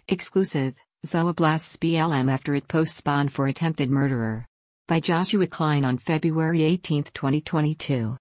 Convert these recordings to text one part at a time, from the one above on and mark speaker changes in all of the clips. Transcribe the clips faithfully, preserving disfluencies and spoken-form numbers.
Speaker 1: Exclusive, Zoa blasts B L M after it posts bond for attempted murderer. By Joshua Klein on February eighteenth, twenty twenty-two.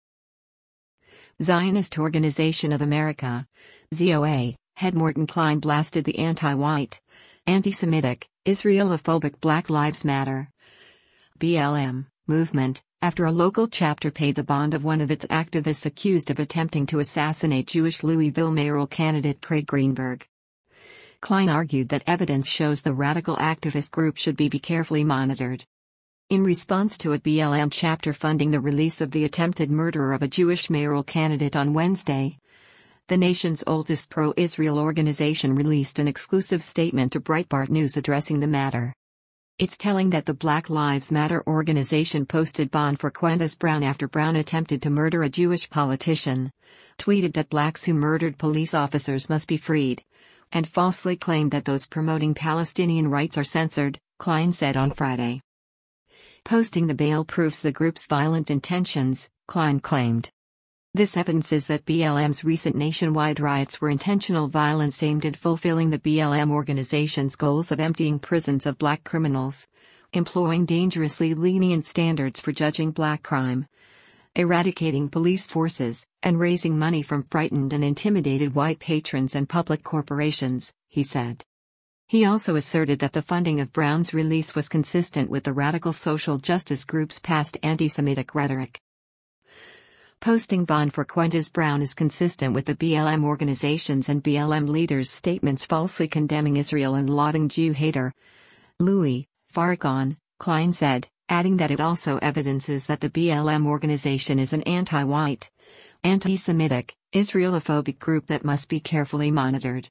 Speaker 1: Zionist Organization of America, Z O A, head Morton Klein blasted the anti-white, anti-Semitic, Israelophobic Black Lives Matter B L M movement, after a local chapter paid the bond of one of its activists accused of attempting to assassinate Jewish Louisville mayoral candidate Craig Greenberg. Klein argued that evidence shows the radical activist group should be, be carefully monitored. In response to a B L M chapter funding the release of the attempted murderer of a Jewish mayoral candidate on Wednesday, the nation's oldest pro-Israel organization released an exclusive statement to Breitbart News addressing the matter. It's telling that the Black Lives Matter organization posted bond for Quentin Brown after Brown attempted to murder a Jewish politician, tweeted that blacks who murdered police officers must be freed, and falsely claimed that those promoting Palestinian rights are censored, Klein said on Friday. Posting the bail proves the group's violent intentions, Klein claimed. This evidences that B L M's recent nationwide riots were intentional violence aimed at fulfilling the B L M organization's goals of emptying prisons of black criminals, employing dangerously lenient standards for judging black crime, eradicating police forces, and raising money from frightened and intimidated white patrons and public corporations, he said. He also asserted that the funding of Brown's release was consistent with the radical social justice group's past anti-Semitic rhetoric. Posting bond for Quentin Brown is consistent with the B L M organization's and B L M leaders' statements falsely condemning Israel and lauding Jew hater Louis Farrakhan, Klein said, adding that it also evidences that the B L M organization is an anti-white, anti-Semitic, Israelophobic group that must be carefully monitored.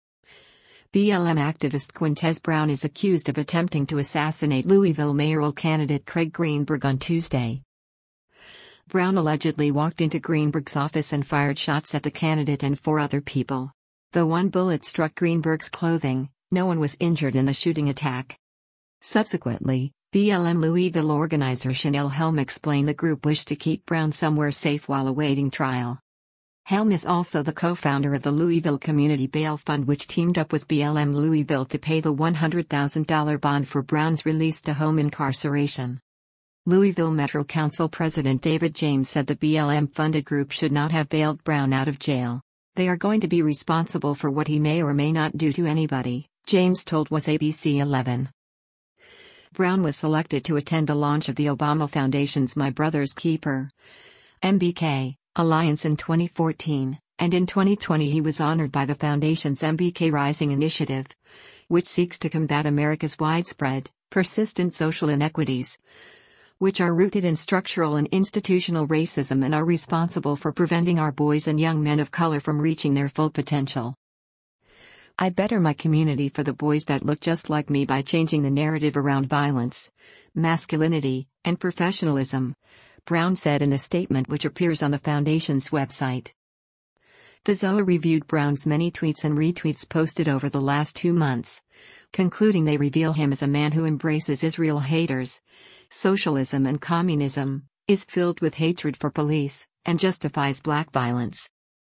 Speaker 1: B L M activist Quentin Brown is accused of attempting to assassinate Louisville mayoral candidate Craig Greenberg on Tuesday. Brown allegedly walked into Greenberg's office and fired shots at the candidate and four other people. Though one bullet struck Greenberg's clothing, no one was injured in the shooting attack. Subsequently, B L M Louisville organizer Chanel Helm explained the group wished to keep Brown somewhere safe while awaiting trial. Helm is also the co-founder of the Louisville Community Bail Fund, which teamed up with B L M Louisville to pay the one hundred thousand dollars bond for Brown's release to home incarceration. Louisville Metro Council President David James said the B L M-funded group should not have bailed Brown out of jail. They are going to be responsible for what he may or may not do to anybody, James told W A S A B C eleven. Brown was selected to attend the launch of the Obama Foundation's My Brother's Keeper M B K Alliance in twenty fourteen, and in twenty twenty he was honored by the Foundation's M B K Rising initiative, which seeks to combat America's widespread, persistent social inequities, which are rooted in structural and institutional racism and are responsible for preventing our boys and young men of color from reaching their full potential. I better my community for the boys that look just like me by changing the narrative around violence, masculinity, and professionalism, Brown said in a statement which appears on the Foundation's website. The Z O A reviewed Brown's many tweets and retweets posted over the last two months, concluding they reveal him as a man who embraces Israel haters, socialism and communism, is filled with hatred for police, and justifies black violence.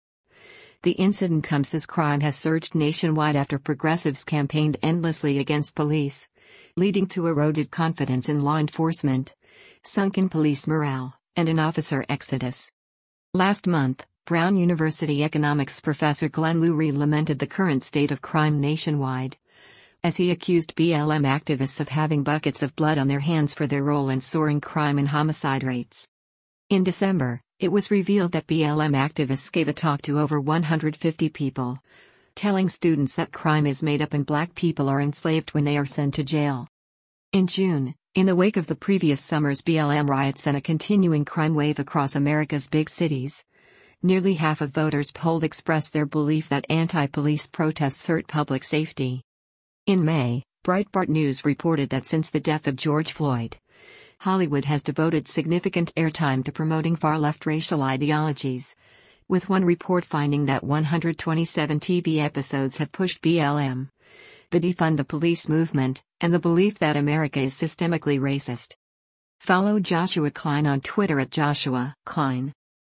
Speaker 1: The incident comes as crime has surged nationwide after progressives campaigned endlessly against police, leading to eroded confidence in law enforcement, sunken police morale, and an officer exodus. Last month, Brown University economics professor Glenn Lurie lamented the current state of crime nationwide, as he accused B L M activists of having buckets of blood on their hands for their role in soaring crime and homicide rates. In December, it was revealed that B L M activists gave a talk to over one hundred fifty people, telling students that crime is made up and black people are enslaved when they are sent to jail. In June, in the wake of the previous summer's B L M riots and a continuing crime wave across America's big cities, nearly half of voters polled expressed their belief that anti-police protests hurt public safety. In May, Breitbart News reported that since the death of George Floyd, Hollywood has devoted significant airtime to promoting far-left racial ideologies, with one report finding that one hundred twenty-seven T V episodes have pushed B L M, the defund the police movement, and the belief that America is systemically racist. Follow Joshua Klein on Twitter at Joshua Klein.